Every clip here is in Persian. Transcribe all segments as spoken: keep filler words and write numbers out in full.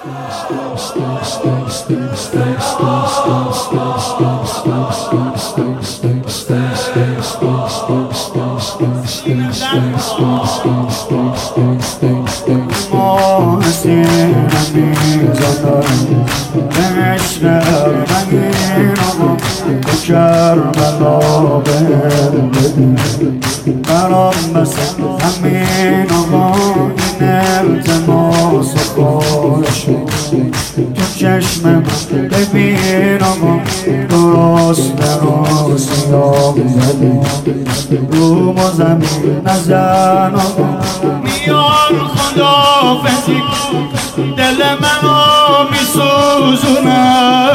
ما سینه میزنم عشق ارمنین آقا به کربلا بهم بده برام بس همین آقا این التماس خواهش تو چشم من ببین آقا درست درست سیاه زده رو ما زمین نزن آقا میان خدافزی دل منو میسوزونه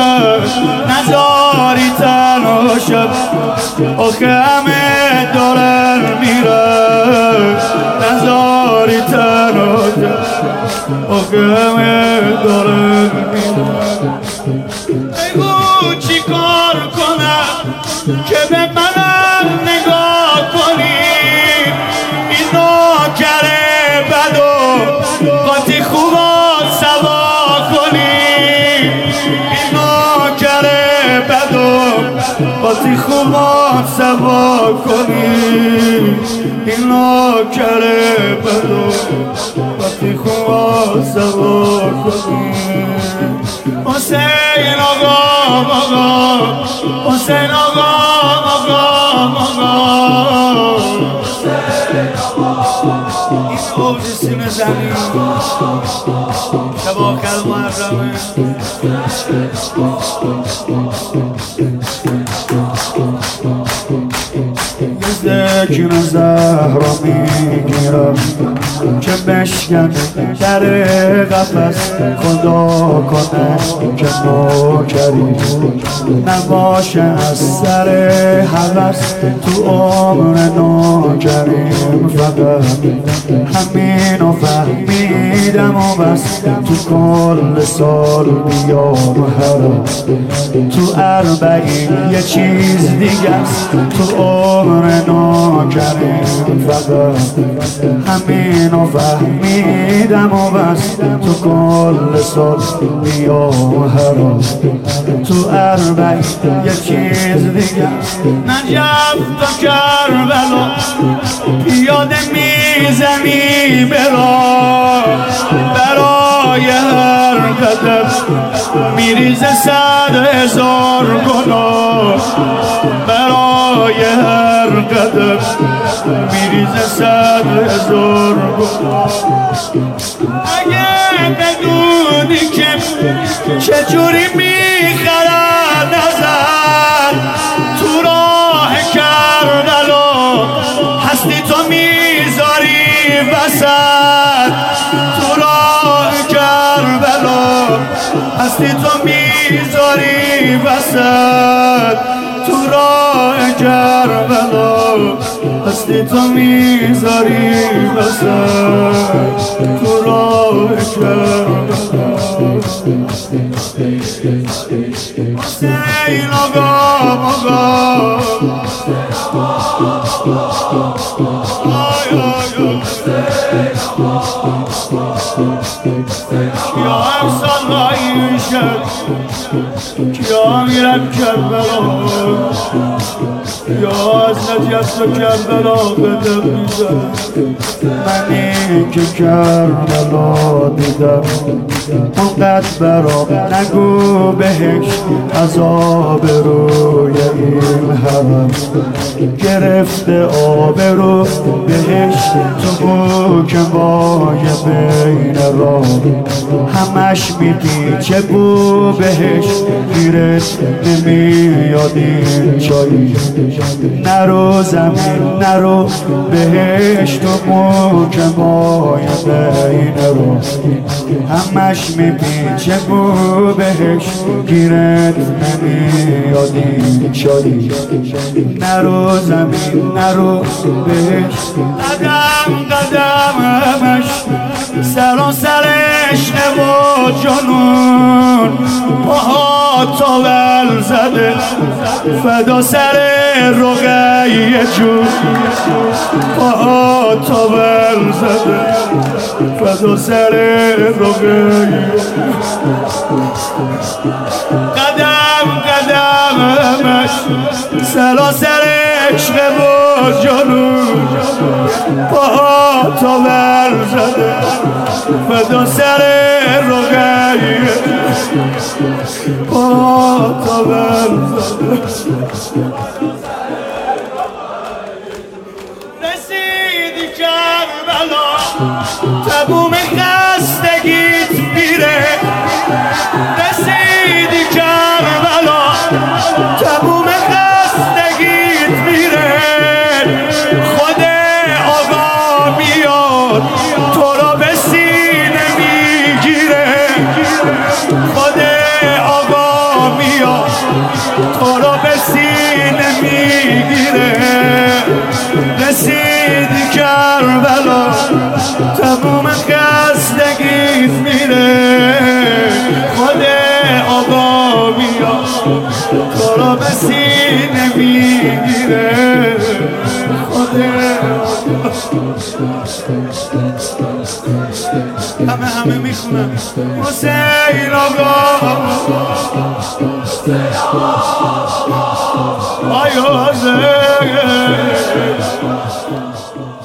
نذاری تنها شب آخه همه دارن میرن نذاری تنها شب آخه همه دارن میرن بگو چی کار کنم که به منم نگاه کنی این نوکره بد و قاطی خوبا سوا کنی این نوکره بد و قاطی خوبا سوا کنی این نوکره بد و قاطی خوبا سوا کنی حسین آقا آقا حسین آقا آقا آقا این اوج سینه زمین شب آخر محرمه ذکر زهرا میگیرم که بشکن در قفس خدا کنه که نوکری نباشه از سر هوس تو عمر نوکریم فقط همینو فهمیدم و بس تو کل سال بیام هرم تو اربعین یه چیز دیگه است تو عمر نوکریم فقط همینو فهمیدم و بس تو کل سال بیام هرم تو اربعین یه چیز دیگه نجف تا کربلا پیاده میزنی برا برای هر قدم میریزه صد هزار گناه برای هر قدم میریزه صد هزار گناه اگه بدونی که چجوری میخرن نظر تو راه کربلا هستی تو میذاری وسط تو راه کربلا هستی تو میذاری وسط تو راه کربلا هستی تو میذاری وسط تو راه کربلا حسین آقا آقا یا امسال رایی شد یا میرم کربلا یا از نجف و کربلا بدم میزن منی که کربلا دیدم اونقدر برام نگو بهش عذاب روی این حرم گرفته آبرو بهش تو بو که بای بین را همش میگی چه بو بهش گیرت نمیاد این چایی نرو زمین نرو بهش تو بو که بای بین را همش میگی چه بو بهش گیرت نمیاد این چایی نرو زمین نرو بهش قدم قدم همش سر و سر عشق و جنون جون پاها تاول زده فدا سر رقیه جون پاها تاول زده فدا سر رقیه قدم قدمش سلاسل عشق و جنون پاها تاول زده فدا سر رقیه پاها تاول زده رسیدی کربلا تبوم خستگیت میره رسیدی کربلا تبوم خستگیت میره خود آقا میاد تو را به سینه میگیره خود آقا میاد تو را به سینه میگیره رسیدی کربلا تموم خستگیت میره خود آقا میاد تو را به سینه میگیره خود همه همه میخونم حسین آقا آی حسین